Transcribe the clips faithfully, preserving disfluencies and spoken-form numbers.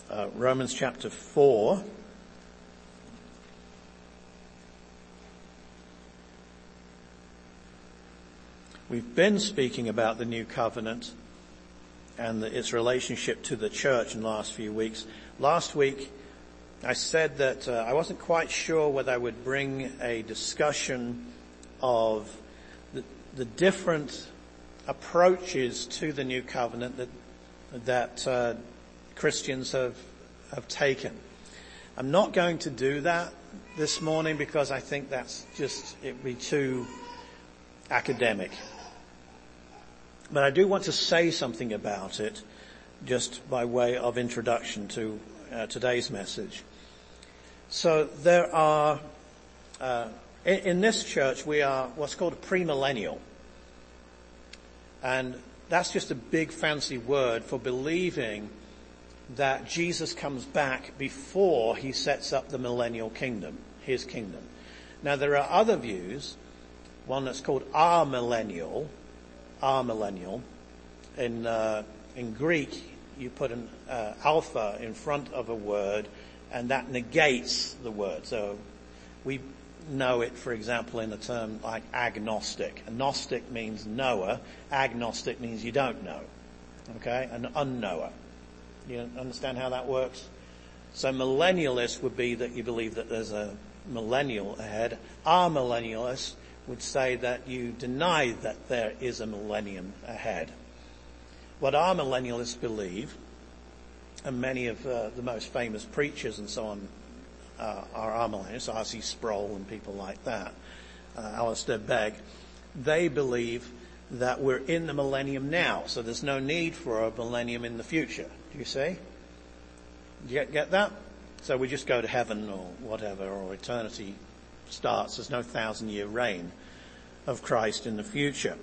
uh, Romans chapter four. We've been speaking about the new covenant and the, its relationship to the church in the last few weeks. Last week, I said that uh, I wasn't quite sure whether I would bring a discussion of the, the different approaches to the new covenant that that uh, Christians have have taken. I'm not going to do that this morning because I think that's just, it would be too academic. But I do want to say something about it just by way of introduction to uh, today's message. So there are, uh, in, in this church we are what's called a premillennial. And that's just a big fancy word for believing that Jesus comes back before he sets up the millennial kingdom, his kingdom. Now there are other views, one that's called amillennial, amillennial. In, uh, in Greek, you put an uh, alpha in front of a word and that negates the word. So we know it, for example, in a term like agnostic. Agnostic means knower. Agnostic means you don't know. Okay? An unknower. You understand how that works? So millennialist would be that you believe that there's a millennial ahead. Our millennialist would say that you deny that there is a millennium ahead. What our millennialists believe, and many of uh, the most famous preachers and so on uh, are our millennialists, R C Sproul and people like that, uh, Alistair Begg, they believe that we're in the millennium now, so there's no need for a millennium in the future. Do you see? Do you get, get that? So we just go to heaven or whatever, or eternity starts. There's no thousand year reign of Christ in the future.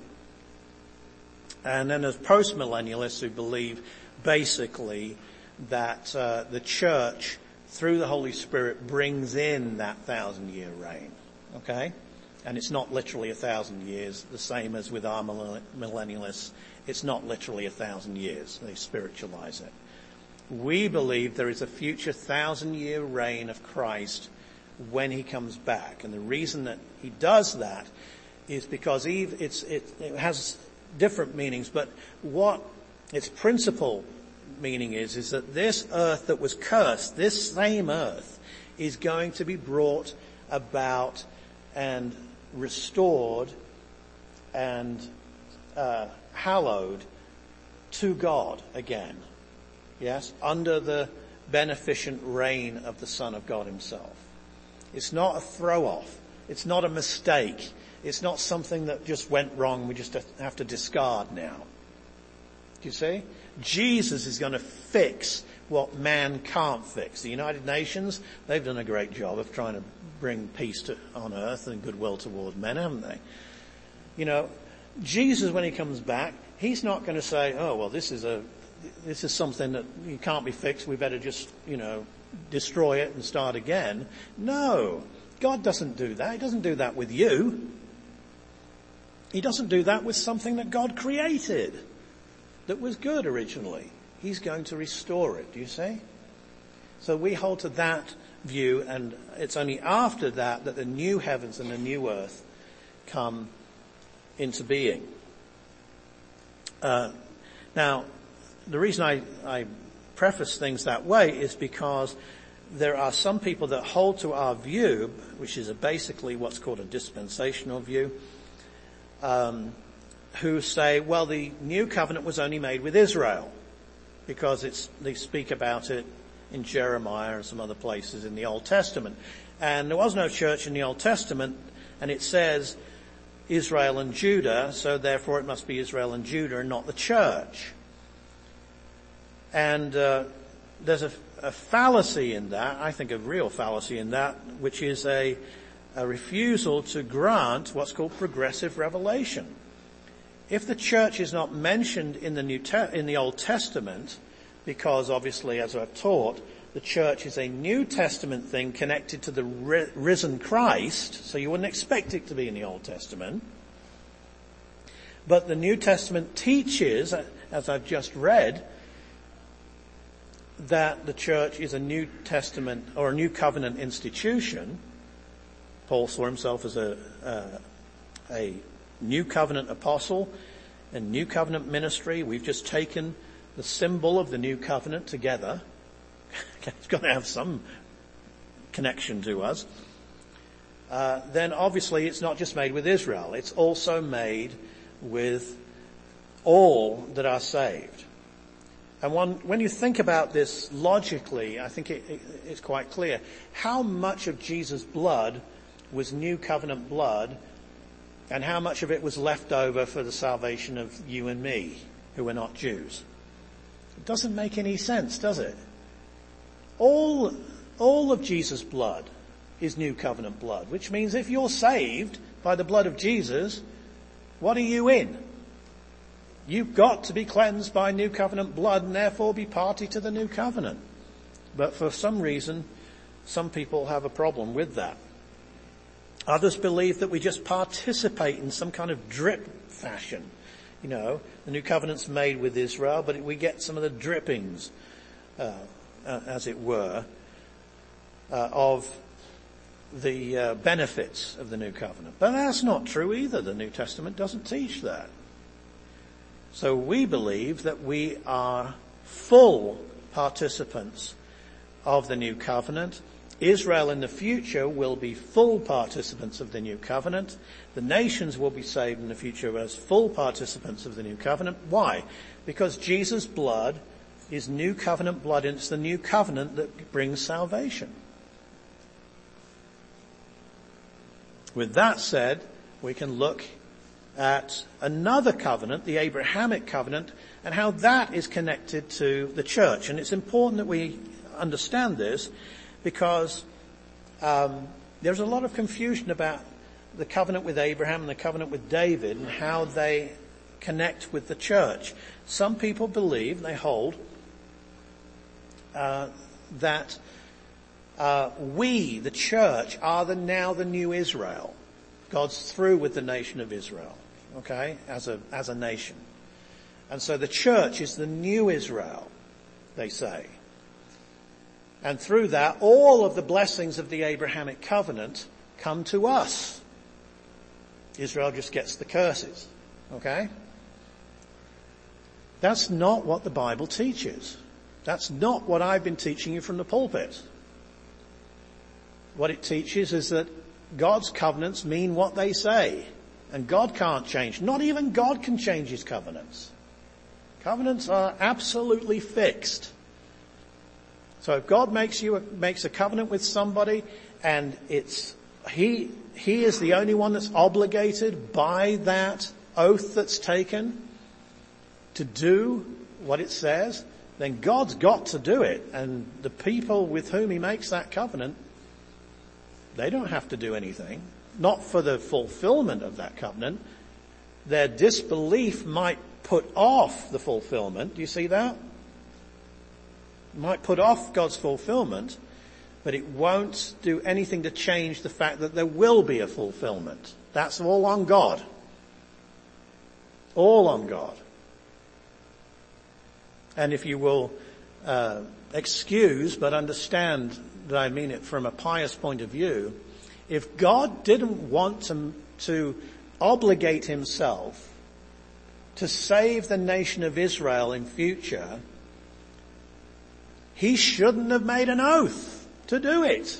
And then there's post-millennialists who believe basically that uh, the church through the Holy Spirit brings in that thousand year reign. Okay? And it's not literally a thousand years, the same as with our millennialists. It's not literally a thousand years. They spiritualize it. We believe there is a future thousand year reign of Christ when he comes back. And the reason that he does that is because Eve, it's, it, it has different meanings, but what its principal meaning is, is that this earth that was cursed, this same earth, is going to be brought about and restored and uh, hallowed to God again. Yes, under the beneficent reign of the Son of God himself. It's not a throw-off. It's not a mistake. It's not something that just went wrong. We just have to discard now. Do you see? Jesus is going to fix what man can't fix. The United Nations, they've done a great job of trying to bring peace to, on earth and goodwill towards men, haven't they? You know, Jesus, when he comes back, he's not going to say, oh, well, this is a, this is something that you can't be fixed. We better just, you know, destroy it and start again. No, God doesn't do that. He doesn't do that with you. He doesn't do that with something that God created that was good originally. He's going to restore it, do you see? So we hold to that view, and it's only after that that the new heavens and the new earth come into being. Uh, now, the reason I, I preface things that way is because there are some people that hold to our view, which is a basically what's called a dispensational view, um, who say, well, the new covenant was only made with Israel, because it's, they speak about it in Jeremiah and some other places in the Old Testament. And there was no church in the Old Testament, and it says Israel and Judah, so therefore it must be Israel and Judah and not the church. And uh, there's a, a fallacy in that, I think a real fallacy in that, which is a, a refusal to grant what's called progressive revelation. If the church is not mentioned in the New Te- in the Old Testament, because obviously, as I've taught, the church is a New Testament thing connected to the ri- risen Christ, so you wouldn't expect it to be in the Old Testament. But the New Testament teaches, as I've just read, that the church is a New Testament or a New Covenant institution. Paul saw himself as a, uh, a New Covenant apostle and New Covenant ministry. We've just taken the symbol of the New Covenant together. It's got to have some connection to us. Uh, then obviously it's not just made with Israel. It's also made with all that are saved. And one, when you think about this logically, I think it, it, it's quite clear. How much of Jesus' blood was New Covenant blood, and how much of it was left over for the salvation of you and me, who are not Jews? It doesn't make any sense, does it? All, all of Jesus' blood is New Covenant blood, which means if you're saved by the blood of Jesus, what are you in? You've got to be cleansed by New Covenant blood and therefore be party to the New Covenant. But for some reason, some people have a problem with that. Others believe that we just participate in some kind of drip fashion. You know, the New Covenant's made with Israel, but we get some of the drippings, uh, uh, as it were, uh, of the uh, benefits of the New Covenant. But that's not true either. The New Testament doesn't teach that. So we believe that we are full participants of the New Covenant. Israel in the future will be full participants of the New Covenant. The nations will be saved in the future as full participants of the New Covenant. Why? Because Jesus' blood is New Covenant blood, and it's the New Covenant that brings salvation. With that said, we can look at another covenant, the Abrahamic covenant, and how that is connected to the church. And it's important that we understand this because um, there's a lot of confusion about the covenant with Abraham and the covenant with David and how they connect with the church. Some people believe, they hold, uh, that uh, we, the church, are the now the new Israel. God's through with the nation of Israel, okay, as a, as a nation. And so the church is the new Israel, they say. And through that, all of the blessings of the Abrahamic covenant come to us. Israel just gets the curses, okay? That's not what the Bible teaches. That's not what I've been teaching you from the pulpit. What it teaches is that God's covenants mean what they say. And God can't change. Not even God can change his covenants. Covenants are absolutely fixed. So if God makes you a, makes a covenant with somebody and it's, he, he is the only one that's obligated by that oath that's taken to do what it says, then God's got to do it. And the people with whom he makes that covenant, they don't have to do anything. Not for the fulfillment of that covenant. Their disbelief might put off the fulfillment. Do you see that? It might put off God's fulfillment, but it won't do anything to change the fact that there will be a fulfillment. That's all on God. All on God. And if you will uh, excuse but understand that I mean it from a pious point of view, if God didn't want to, to obligate himself to save the nation of Israel in future, he shouldn't have made an oath to do it.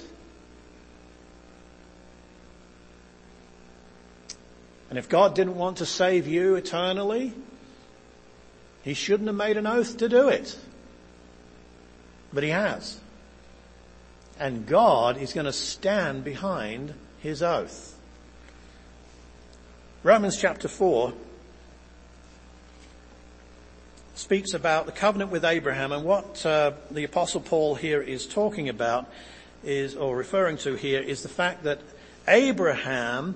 And if God didn't want to save you eternally, he shouldn't have made an oath to do it. But he has. And God is going to stand behind his oath. Romans chapter four speaks about the covenant with Abraham, and what uh, the Apostle Paul here is talking about is, or referring to here, is the fact that Abraham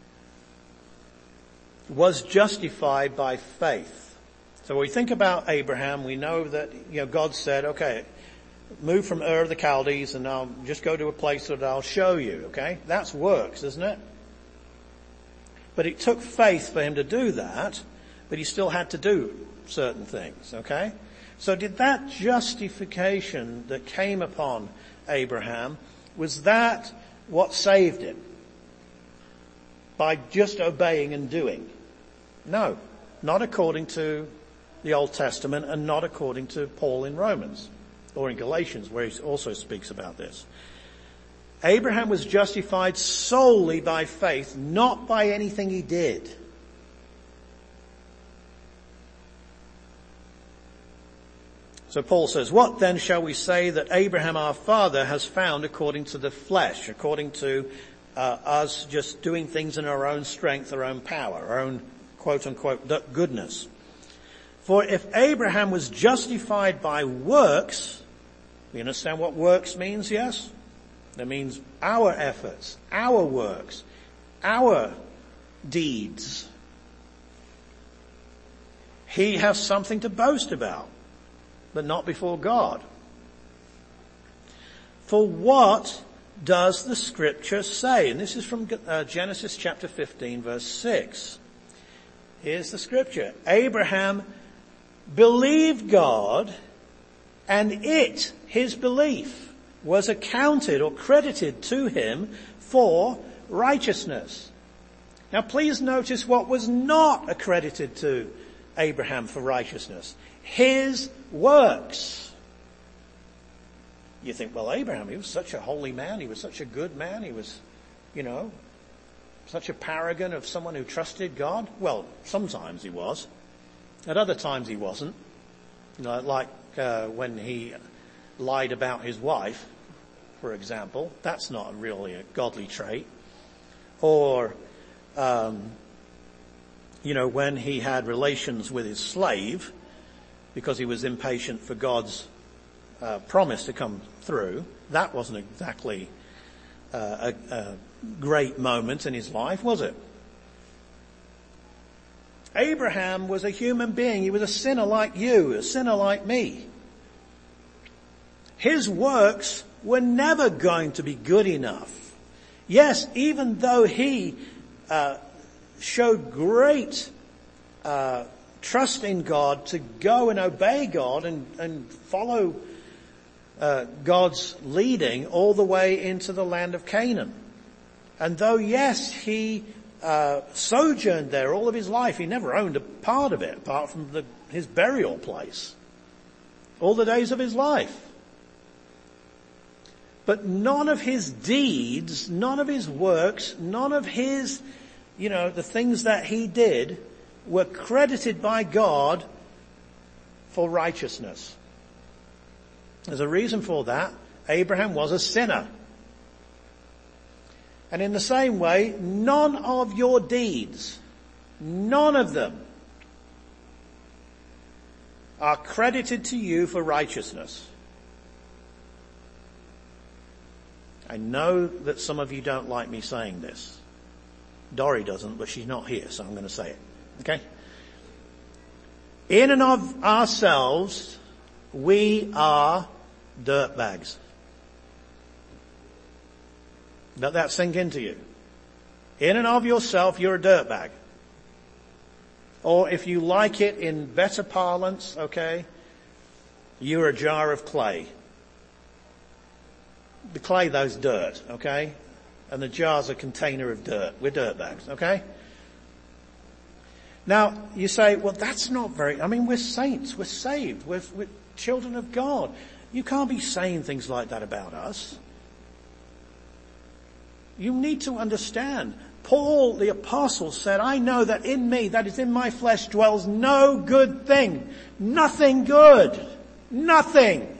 was justified by faith. So when we think about Abraham, we know that, you know, God said, okay, move from Ur of the Chaldees and I'll just go to a place that I'll show you, okay? That's works, isn't it? But it took faith for him to do that, but he still had to do certain things, okay? So did that justification that came upon Abraham, was that what saved him? By just obeying and doing? No, not according to the Old Testament and not according to Paul in Romans or in Galatians, where he also speaks about this. Abraham was justified solely by faith, not by anything he did. So Paul says, what then shall we say that Abraham our father has found according to the flesh, according to uh, us just doing things in our own strength, our own power, our own quote unquote goodness? For if Abraham was justified by works, we understand what works means, yes? That means our efforts, our works, our deeds. He has something to boast about, but not before God. For what does the scripture say? And this is from uh, Genesis chapter fifteen, verse six. Here's the scripture. Abraham believed God, and it, his belief, was accounted or credited to him for righteousness. Now please notice what was not accredited to Abraham for righteousness. His works. You think, well, Abraham, he was such a holy man, he was such a good man, he was, you know, such a paragon of someone who trusted God. Well, sometimes he was. At other times he wasn't. You know, like uh, when he lied about his wife, for example. That's not really a godly trait. Or, um, you know, when he had relations with his slave because he was impatient for God's uh, promise to come through. That wasn't exactly uh, a, a great moment in his life, was it? Abraham was a human being. He was a sinner like you, a sinner like me. His works were never going to be good enough. Yes, even though he uh, showed great uh, trust in God to go and obey God and, and follow uh, God's leading all the way into the land of Canaan. And though, yes, he uh, sojourned there all of his life, he never owned a part of it apart from the, his burial place. All the days of his life. But none of his deeds, none of his works, none of his, you know, the things that he did were credited by God for righteousness. There's a reason for that. Abraham was a sinner. And in the same way, none of your deeds, none of them are credited to you for righteousness. I know that some of you don't like me saying this. Dory doesn't, but she's not here, so I'm going to say it. Okay? In and of ourselves, we are dirtbags. Let that sink into you. In and of yourself, you're a dirtbag. Or if you like it in better parlance, okay, you're a jar of clay. The clay, though's dirt, okay? And the jar's a container of dirt. We're dirtbags, okay? Now, you say, well, that's not very, I mean, we're saints, we're saved, we're, we're children of God. You can't be saying things like that about us. You need to understand. Paul the apostle said, I know that in me, that is in my flesh, dwells no good thing. Nothing good. Nothing.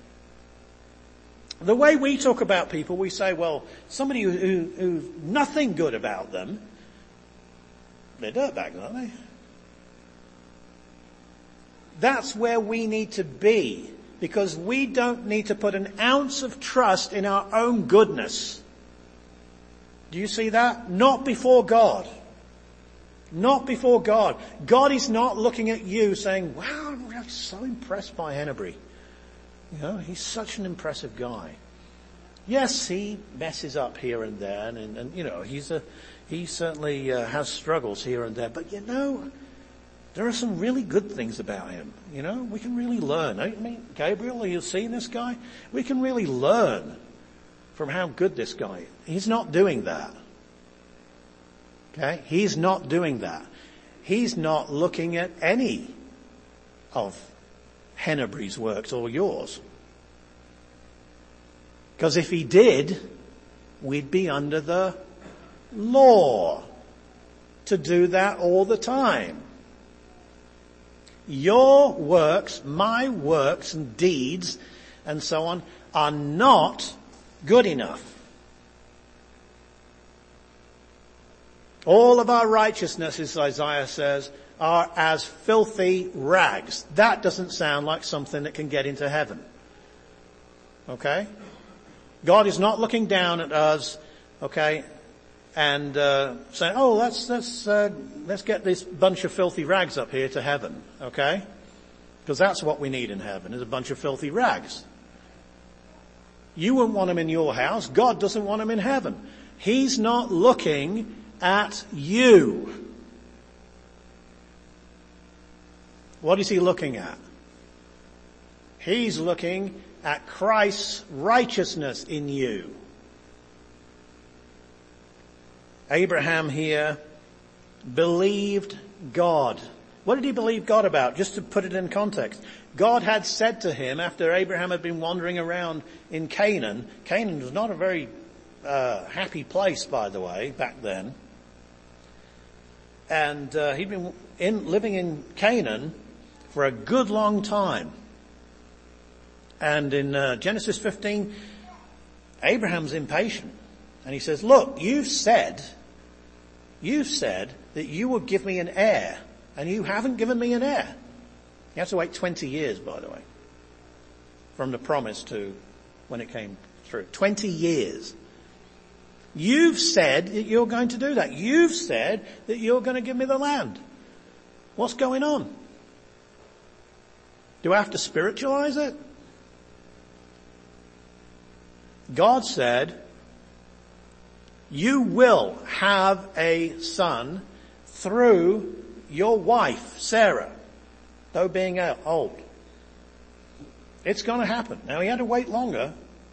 The way we talk about people, we say, well, somebody who, who, who's nothing good about them, they're dirtbags, aren't they? That's where we need to be, because we don't need to put an ounce of trust in our own goodness. Do you see that? Not before God. Not before God. God is not looking at you saying, wow, I'm so impressed by Hennebury. You know, he's such an impressive guy. Yes, he messes up here and there, and, and, and you know, he's a, he certainly uh, has struggles here and there. But you know, There are some really good things about him. You know, we can really learn. I mean, Gabriel, are you seeing this guy? We can really learn from how good this guy is. He's not doing that. Okay? He's not doing that. He's not looking at any of Hennebery's works or yours. Because if he did, we'd be under the law to do that all the time. Your works, my works and deeds and so on are not good enough. All of our righteousnesses, Isaiah says, are as filthy rags. That doesn't sound like something that can get into heaven. Okay? God is not looking down at us, okay, and uh, saying, oh, let's let's uh, let's get this bunch of filthy rags up here to heaven, okay? Because that's what we need in heaven, is a bunch of filthy rags. You wouldn't want them in your house. God doesn't want them in heaven. He's not looking at you. What is he looking at? He's looking at Christ's righteousness in you. Abraham here believed God. What did he believe God about? Just to put it in context. God had said to him, after Abraham had been wandering around in Canaan, Canaan was not a very uh, happy place, by the way, back then. And uh, he'd been in, living in Canaan for a good long time. And in uh, Genesis fifteen, Abraham's impatient. And he says, look, you've said, you've said that you would give me an heir. And you haven't given me an heir. You have to wait twenty years, by the way, from the promise to when it came through. twenty years. You've said that you're going to do that. You've said that you're going to give me the land. What's going on? Do I have to spiritualize it? God said, you will have a son through your wife, Sarah, though being old. It's going to happen. Now, he had to wait longer,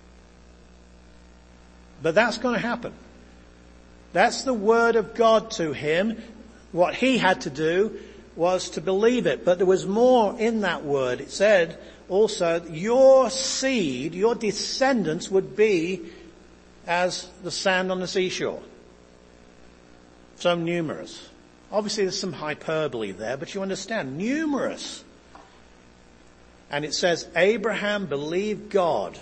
but that's going to happen. That's the word of God to him. What he had to do was to believe it, but there was more in that word. It said also, your seed, your descendants would be as the sand on the seashore. So numerous. Obviously there's some hyperbole there, but you understand, numerous. And it says, Abraham believed God.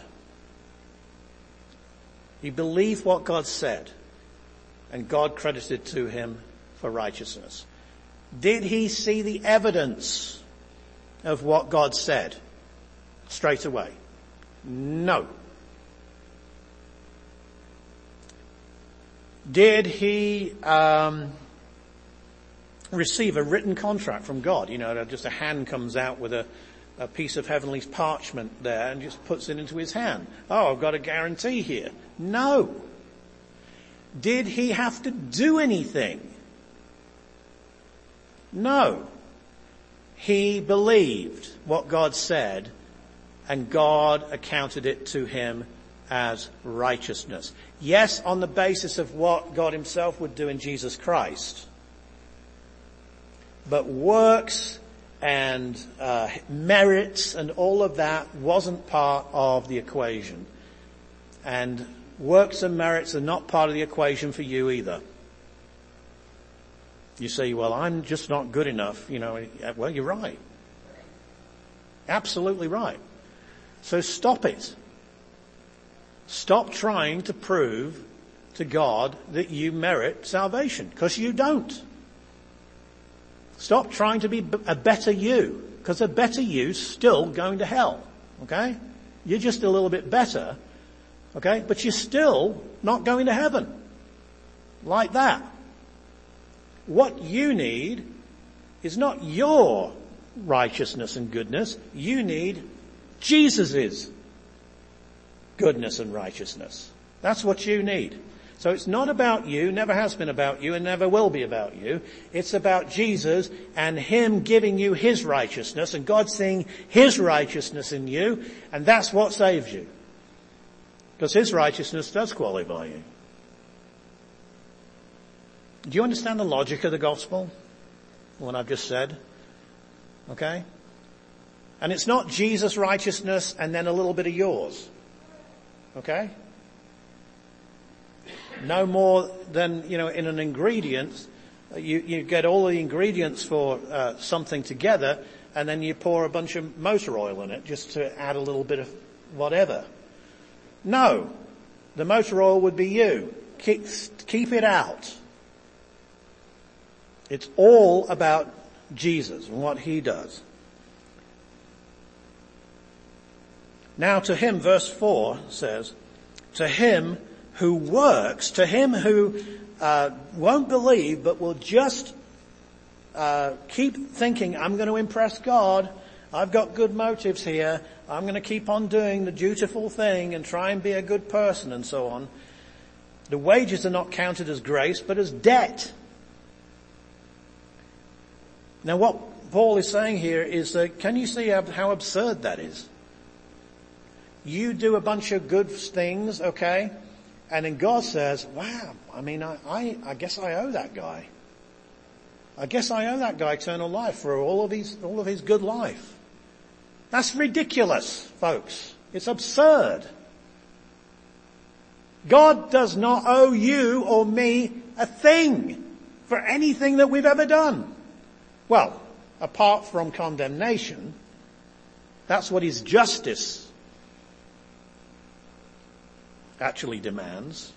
He believed what God said, and God credited to him for righteousness. Did he see the evidence of what God said straight away? No. Did he um, receive a written contract from God? You know, just a hand comes out with a, a piece of heavenly parchment there and just puts it into his hand. Oh, I've got a guarantee here. No. Did he have to do anything? No. He believed what God said, and God accounted it to him as righteousness. Yes, on the basis of what God himself would do in Jesus Christ. But works and uh, merits and all of that wasn't part of the equation. And works and merits are not part of the equation for you either. You say, well, I'm just not good enough. You know, well, you're right. Absolutely right. So stop it. Stop trying to prove to God that you merit salvation, because you don't. Stop trying to be a better you, because a better you's still going to hell. Okay? You're just a little bit better. Okay? But you're still not going to heaven. Like that. What you need is not your righteousness and goodness. You need Jesus's goodness and righteousness. That's what you need. So it's not about you, never has been about you, and never will be about you. It's about Jesus and him giving you his righteousness and God seeing his righteousness in you, and that's what saves you. Because his righteousness does qualify you. Do you understand the logic of the gospel? What I've just said? Okay? And it's not Jesus' righteousness and then a little bit of yours. Okay? No more than, you know, in an ingredient, you, you get all the ingredients for uh, something together and then you pour a bunch of motor oil in it just to add a little bit of whatever. No. The motor oil would be you. Keep, keep it out. It's all about Jesus and what he does. Now to him, verse four says, to him who works, to him who uh, won't believe but will just uh, keep thinking, I'm going to impress God, I've got good motives here, I'm going to keep on doing the dutiful thing and try and be a good person and so on. The wages are not counted as grace but as debt. Now what Paul is saying here is that, can you see how, how absurd that is? You do a bunch of good things, okay? And then God says, wow, I mean, I, I, I guess I owe that guy. I guess I owe that guy eternal life for all of his, all of his good life. That's ridiculous, folks. It's absurd. God does not owe you or me a thing for anything that we've ever done. Well, apart from condemnation, that's what his justice actually demands.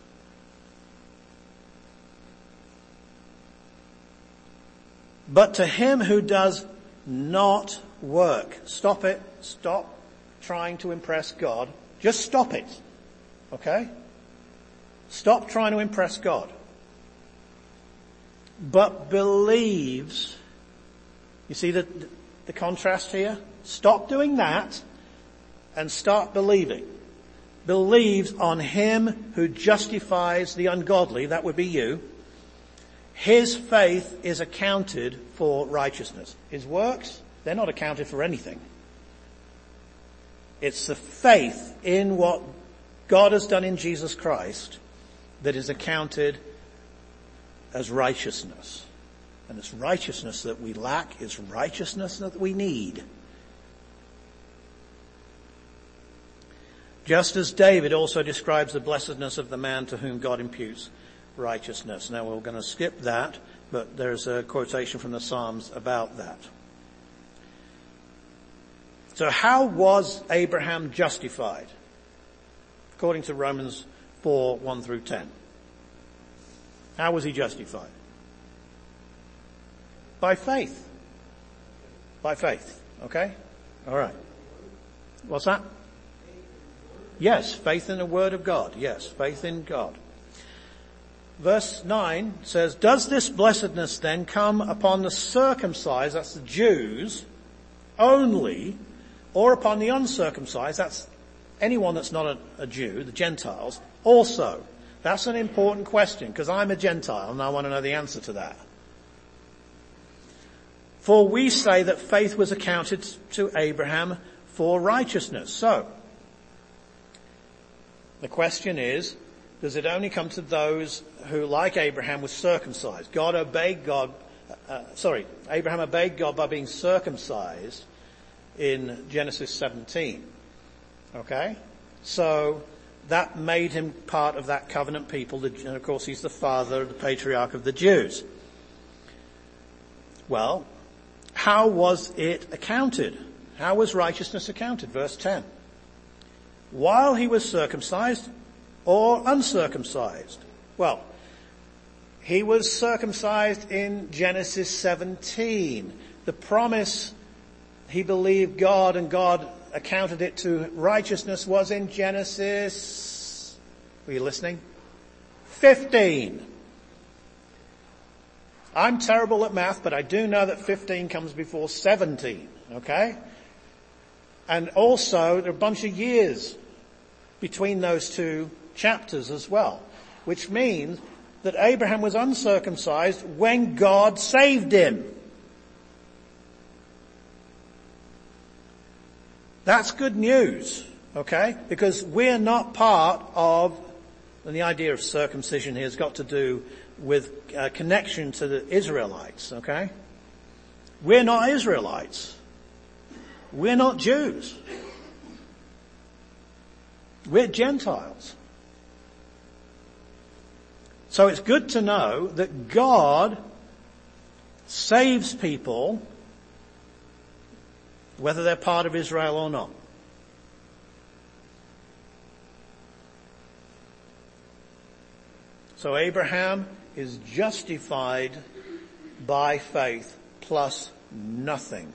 But to him who does not work, stop it, stop trying to impress God. Just stop it. Okay? Stop trying to impress God. But believes. You see the, the contrast here? Stop doing that and start believing. Believes on him who justifies the ungodly, that would be you. His faith is accounted for righteousness. His works, they're not accounted for anything. It's the faith in what God has done in Jesus Christ that is accounted as righteousness. And it's righteousness that we lack, it's righteousness that we need. Just as David also describes the blessedness of the man to whom God imputes righteousness. Now we're going to skip that, but there's a quotation from the Psalms about that. So how was Abraham justified? According to Romans four, one through ten. How was he justified? By faith. By faith. Okay? Alright. What's that? Yes, faith in the word of God. Yes, faith in God. Verse nine says, does this blessedness then come upon the circumcised, that's the Jews, only, or upon the uncircumcised, that's anyone that's not a, a Jew, the Gentiles, also? That's an important question, because I'm a Gentile and I want to know the answer to that. For we say that faith was accounted to Abraham for righteousness. So, the question is, does it only come to those who, like Abraham, was circumcised? God obeyed God, uh, sorry, Abraham obeyed God by being circumcised in Genesis seventeen. Okay? So, that made him part of that covenant people, and of course he's the father, the patriarch of the Jews. Well, how was it accounted? How was righteousness accounted? Verse ten. While he was circumcised or uncircumcised? Well, he was circumcised in Genesis seventeen. The promise, he believed God and God accounted it to righteousness, was in Genesis, were you listening? fifteen. I'm terrible at math, but I do know that fifteen comes before seventeen, okay? And also, there are a bunch of years between those two chapters as well. which means that Abraham was uncircumcised when God saved him. That's good news, okay? Because we're not part of, and the idea of circumcision here has got to do with a connection to the Israelites, okay? We're not Israelites. We're not Jews. We're Gentiles. So it's good to know that God saves people whether they're part of Israel or not. So Abraham is justified by faith plus nothing.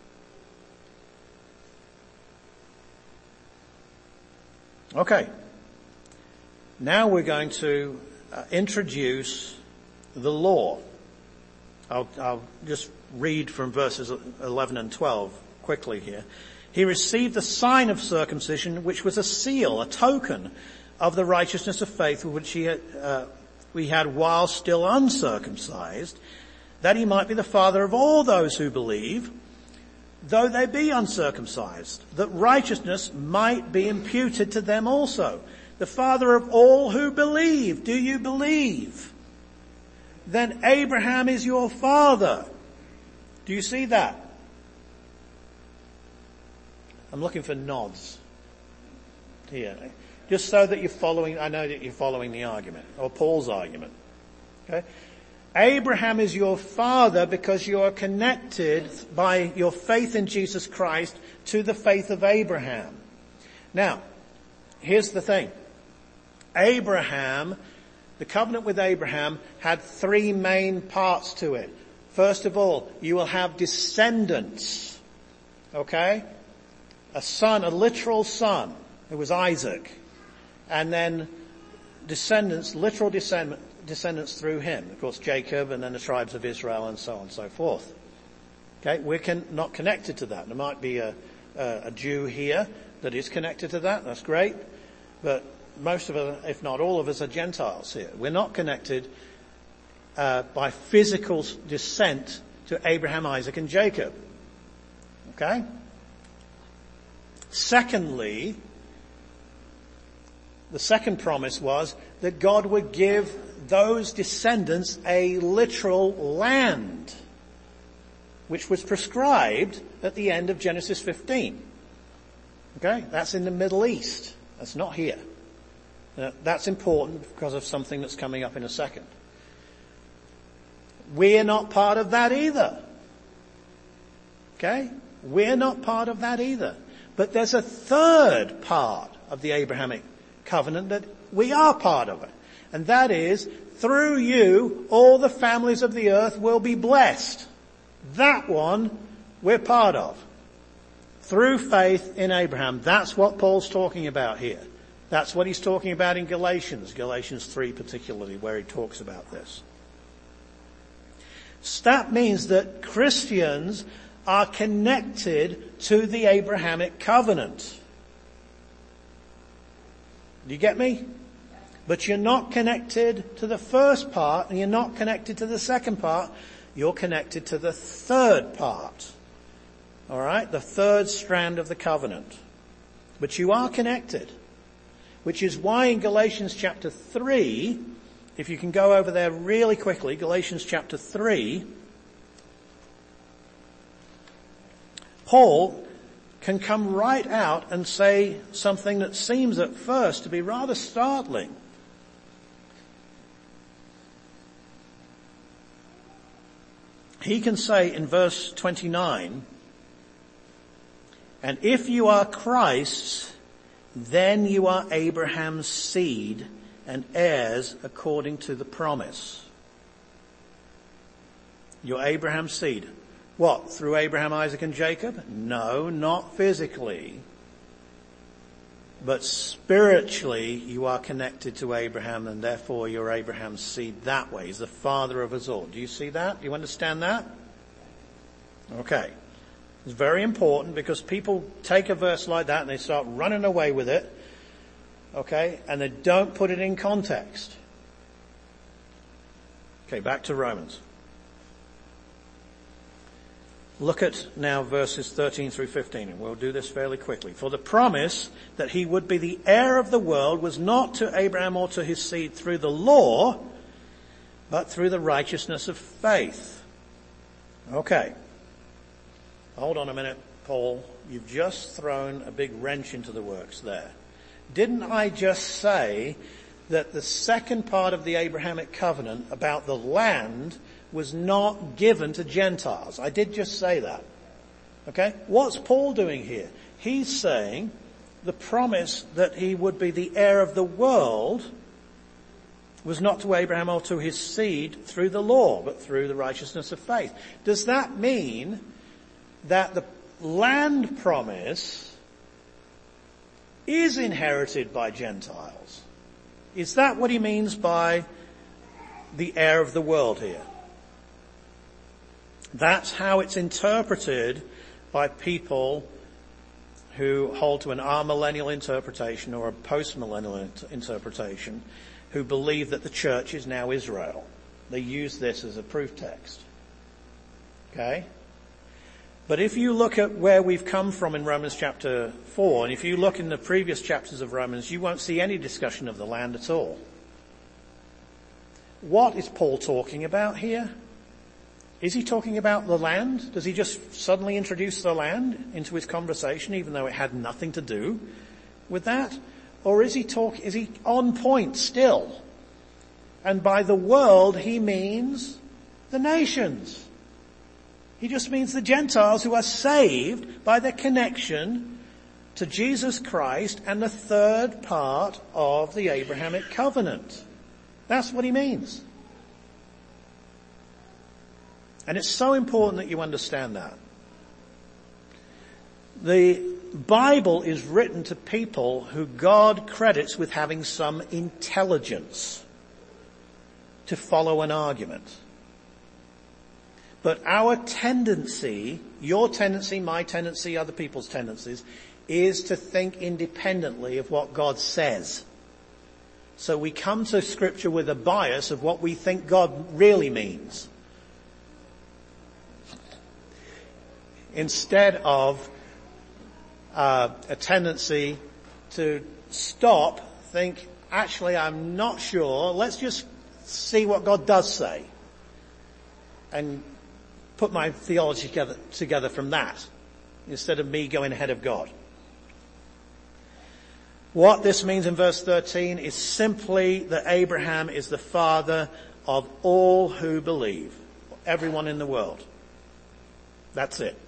Okay. Now we're going to uh, introduce the law. I'll, I'll just read from verses eleven and twelve quickly here. He received the sign of circumcision, which was a seal, a token of the righteousness of faith which he had, uh, we had while still uncircumcised, that he might be the father of all those who believe, though they be uncircumcised, that righteousness might be imputed to them also. The father of all who believe. Do you believe? Then Abraham is your father. Do you see that? I'm looking for nods here. Just so that you're following, I know that you're following the argument, or Paul's argument. Okay? Abraham is your father because you are connected by your faith in Jesus Christ to the faith of Abraham. Now, here's the thing. Abraham, the covenant with Abraham had three main parts to it. First of all, you will have descendants. Okay? A son, a literal son. It was Isaac. And then descendants, literal descend, descendants through him. Of course, Jacob and then the tribes of Israel and so on and so forth. Okay, we're con- not connected to that. There might be a, a, a Jew here that is connected to that. That's great. But most of us, if not all of us, are Gentiles here. We're not connected uh, by physical descent to Abraham, Isaac and Jacob. Okay? Secondly, the second promise was that God would give those descendants a literal land, which was prescribed at the end of Genesis fifteen. Okay? That's in the Middle East. That's not here. Uh, that's important because of something that's coming up in a second. We're not part of that either. Okay? We're not part of that either. But there's a third part of the Abrahamic covenant that we are part of it. And that is, through you, all the families of the earth will be blessed. That one we're part of. Through faith in Abraham. That's what Paul's talking about here. That's what he's talking about in Galatians. Galatians three particularly, where he talks about this. So that means that Christians are connected to the Abrahamic covenant. Do you get me? But you're not connected to the first part and you're not connected to the second part. You're connected to the third part. All right? The third strand of the covenant. But you are connected. Which is why in Galatians chapter three, if you can go over there really quickly, Galatians chapter three, Paul can come right out and say something that seems at first to be rather startling. He can say in verse twenty-nine, and if you are Christ's, then you are Abraham's seed and heirs according to the promise. You're Abraham's seed. What? Through Abraham, Isaac and Jacob? No, not physically. But spiritually, you are connected to Abraham and therefore you're Abraham's seed that way. He's the father of us all. Do you see that? Do you understand that? Okay. It's very important because people take a verse like that and they start running away with it. Okay? And they don't put it in context. Okay, back to Romans. Look at now verses thirteen through fifteen, and we'll do this fairly quickly. For the promise that he would be the heir of the world was not to Abraham or to his seed through the law, but through the righteousness of faith. Okay. Hold on a minute, Paul. You've just thrown a big wrench into the works there. Didn't I just say that the second part of the Abrahamic covenant about the land was not given to Gentiles? I did just say that. Okay? What's Paul doing here? He's saying the promise that he would be the heir of the world was not to Abraham or to his seed through the law, but through the righteousness of faith. Does that mean that the land promise is inherited by Gentiles? Is that what he means by the heir of the world here? That's how it's interpreted by people who hold to an amillennial interpretation or a postmillennial interpretation, who believe that the church is now Israel. They use this as a proof text. Okay? But if you look at where we've come from in Romans chapter four, and if you look in the previous chapters of Romans, you won't see any discussion of the land at all. What is Paul talking about here? Is he talking about the land? Does he just suddenly introduce the land into his conversation, even though it had nothing to do with that? Or is he talk, is he on point still? And by the world, he means the nations. He just means the Gentiles who are saved by their connection to Jesus Christ and the third part of the Abrahamic covenant. That's what he means. And it's so important that you understand that. The Bible is written to people who God credits with having some intelligence to follow an argument. But our tendency, your tendency, my tendency, other people's tendencies, is to think independently of what God says. So we come to Scripture with a bias of what we think God really means, instead of uh, a tendency to stop, think, actually I'm not sure, let's just see what God does say, and put my theology together, together from that, instead of me going ahead of God. What this means in verse thirteen is simply that Abraham is the father of all who believe, everyone in the world. That's it.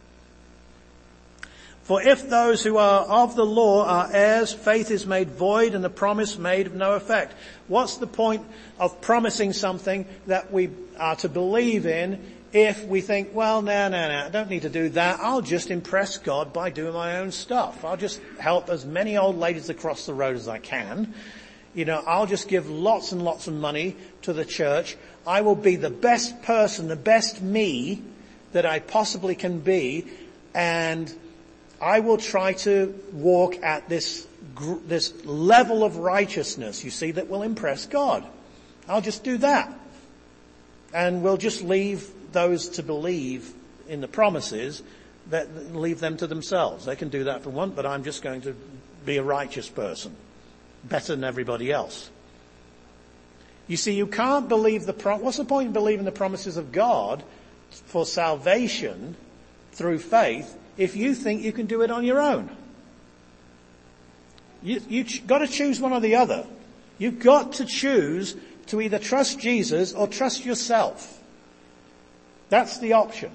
For if those who are of the law are heirs, faith is made void and the promise made of no effect. What's the point of promising something that we are to believe in if we think, well, no, no, no, I don't need to do that. I'll just impress God by doing my own stuff. I'll just help as many old ladies across the road as I can. You know, I'll just give lots and lots of money to the church. I will be the best person, the best me that I possibly can be, and I will try to walk at this this level of righteousness, you see, that will impress God. I'll just do that. And we'll just leave those to believe in the promises, that leave them to themselves. They can do that if they want, but I'm just going to be a righteous person, better than everybody else. You see, you can't believe the pro- what's the point in believing the promises of God for salvation through faith if you think you can do it on your own? You, you've got to choose one or the other. You've got to choose to either trust Jesus or trust yourself. That's the option.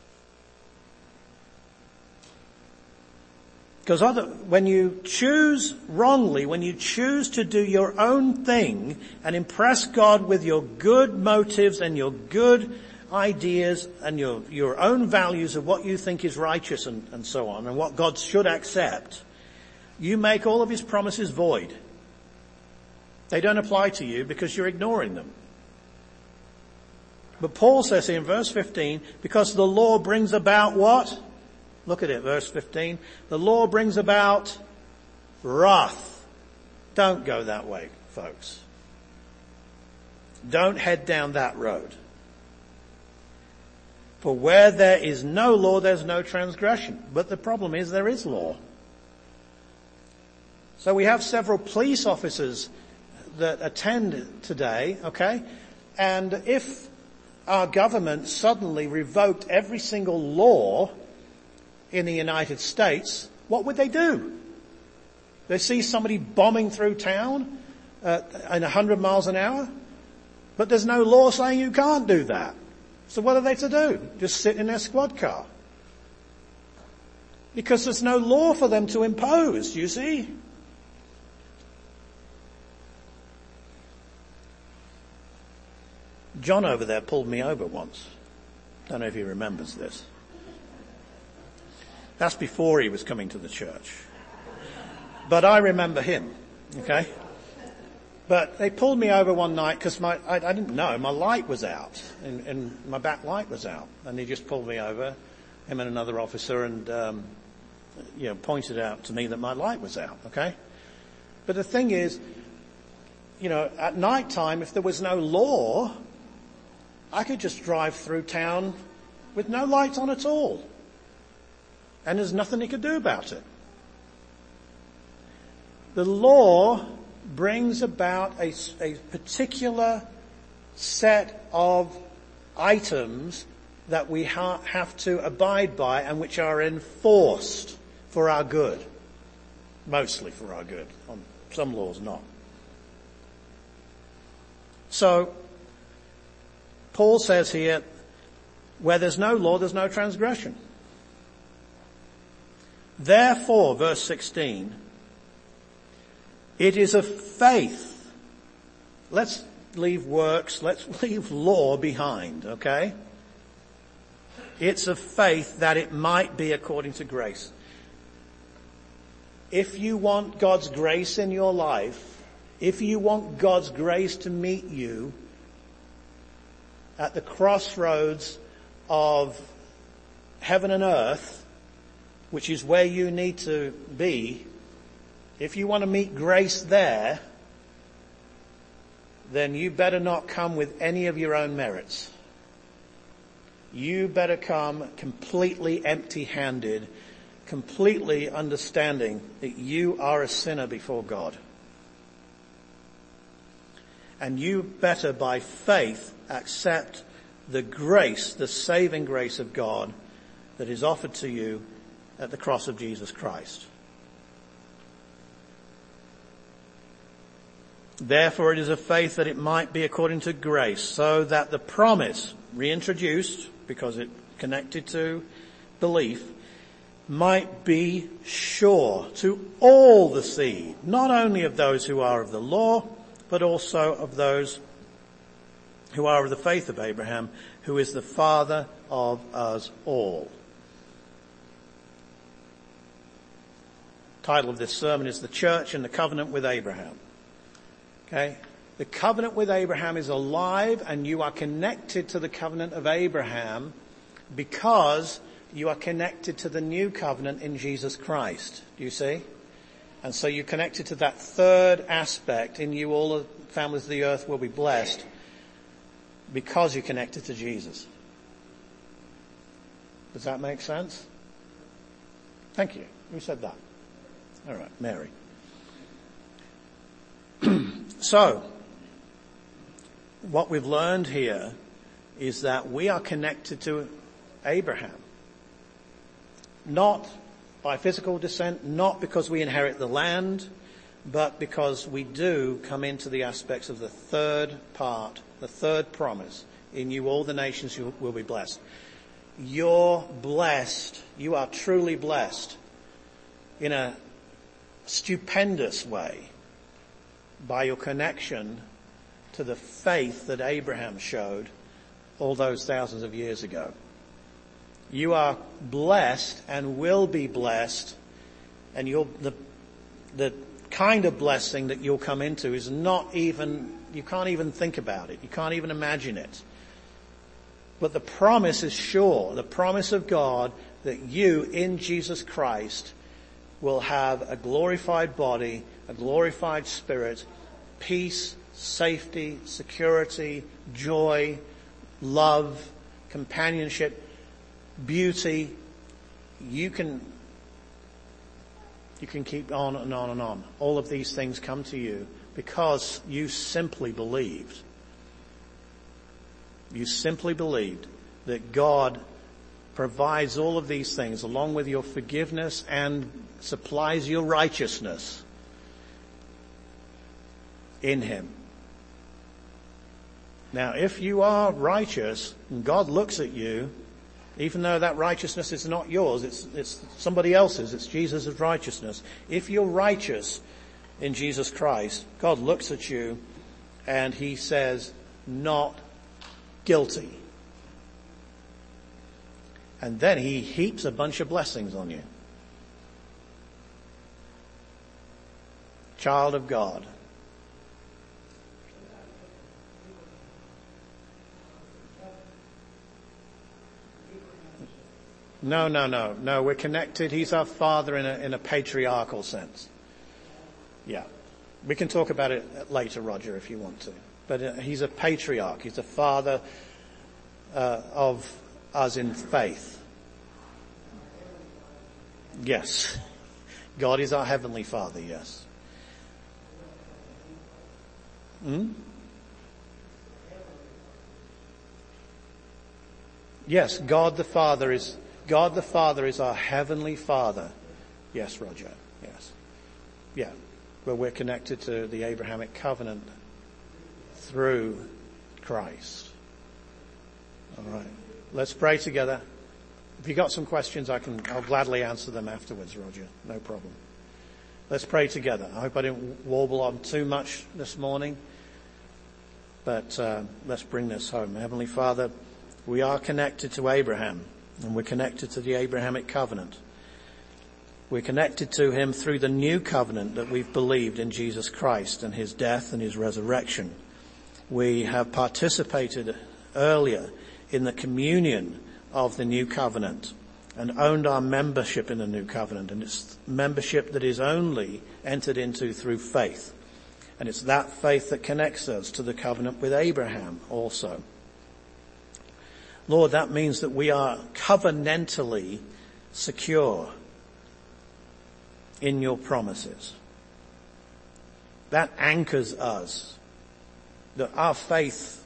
Because other, when you choose wrongly, when you choose to do your own thing and impress God with your good motives and your good ideas and your, your own values of what you think is righteous and, and so on, and what God should accept, you make all of his promises void. They don't apply to you because you're ignoring them. But Paul says here in verse fifteen, because the law brings about what? Look at it, verse fifteen. The law brings about wrath. Don't go that way, folks. Don't head down that road. For where there is no law, there's no transgression. But the problem is there is law. So we have several police officers that attend today, okay? And if our government suddenly revoked every single law in the United States, what would they do? They see somebody bombing through town uh, in one hundred miles an hour, but there's no law saying you can't do that. So what are they to do? Just sit in their squad car. Because there's no law for them to impose, you see. John over there pulled me over once. Don't know if he remembers this. That's before he was coming to the church. But I remember him, okay? But they pulled me over one night because my I, I didn't know, my light was out, and, and my back light was out. And he just pulled me over, him and another officer, and um, you know, pointed out to me that my light was out, okay? But the thing is, you know, at night time, if there was no law, I could just drive through town with no lights on at all. And there's nothing he could do about it. The law brings about a, a particular set of items that we ha- have to abide by and which are enforced for our good. Mostly for our good. On some laws not. So, Paul says here, where there's no law, there's no transgression. Therefore, verse sixteen, it is of faith. Let's leave works, let's leave law behind, okay? It's of faith that it might be according to grace. If you want God's grace in your life, if you want God's grace to meet you at the crossroads of heaven and earth, which is where you need to be, if you want to meet grace there, then you better not come with any of your own merits. You better come completely empty-handed, completely understanding that you are a sinner before God. And you better by faith accept the grace, the saving grace of God that is offered to you at the cross of Jesus Christ. Therefore it is of faith that it might be according to grace, so that the promise, reintroduced because it connected to belief, might be sure to all the seed, not only of those who are of the law, but also of those who are of the faith of Abraham, who is the father of us all. The title of this sermon is The Church and the Covenant with Abraham. Okay? The covenant with Abraham is alive, and you are connected to the covenant of Abraham because you are connected to the new covenant in Jesus Christ. Do you see? And so you're connected to that third aspect. In you all the families of the earth will be blessed because you're connected to Jesus. Does that make sense? Thank you. Who said that? All right, Mary. So, what we've learned here is that we are connected to Abraham. Not by physical descent, not because we inherit the land, but because we do come into the aspects of the third part, the third promise. In you all the nations will be blessed. You're blessed. You are truly blessed in a stupendous way by your connection to the faith that Abraham showed all those thousands of years ago. You are blessed and will be blessed, and you'll, the, the kind of blessing that you'll come into is not even, you can't even think about it. You can't even imagine it. But the promise is sure, the promise of God that you in Jesus Christ will have a glorified body, a glorified spirit, peace safety, security, joy, love, companionship, beauty. You can, you can keep on and on and on. All of these things come to you because you simply believed. You simply believed that God provides all of these things along with your forgiveness and supplies your righteousness in Him. Now, if you are righteous and God looks at you, even though that righteousness is not yours, it's, it's somebody else's, it's Jesus' righteousness. If you're righteous in Jesus Christ, God looks at you and He says, not guilty. And then He heaps a bunch of blessings on you. Child of God. No, no, no, no, we're connected. He's our father in a, in a patriarchal sense. Yeah. We can talk about it later, Roger, if you want to. But uh, he's a patriarch. He's a father uh, of us in faith. Yes. God is our heavenly Father, yes. Hmm? Yes, God the Father is God the Father is our heavenly Father. Yes, Roger. Yes. Yeah. But we're connected to the Abrahamic covenant through Christ. All right. Let's pray together. If you got some questions, I can, I'll gladly answer them afterwards, Roger. No problem. Let's pray together. I hope I didn't warble on too much this morning, but uh, let's bring this home. Heavenly Father, we are connected to Abraham, and we're connected to the Abrahamic covenant. We're connected to him through the new covenant that we've believed in Jesus Christ and his death and his resurrection. We have participated earlier in the communion of the new covenant and owned our membership in the new covenant. And it's membership that is only entered into through faith. And it's that faith that connects us to the covenant with Abraham also. Lord, that means that we are covenantally secure in your promises. That anchors us. That our faith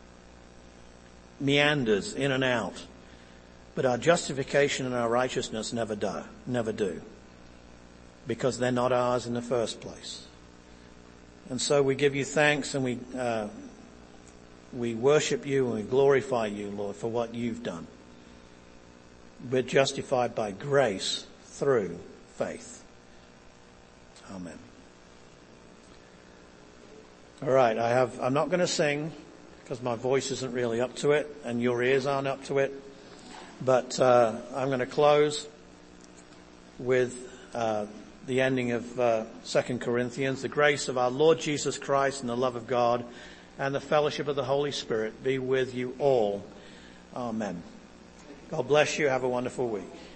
meanders in and out, but our justification and our righteousness never do, never do, because they're not ours in the first place. And so we give you thanks, and we uh, we worship you and we glorify you, Lord, for what you've done. We're justified by grace through faith. Amen. All right, I have, I'm not going to sing because my voice isn't really up to it and your ears aren't up to it. But uh, I'm going to close with uh, the ending of uh, Second Corinthians. The grace of our Lord Jesus Christ and the love of God and the fellowship of the Holy Spirit be with you all. Amen. God bless you. Have a wonderful week.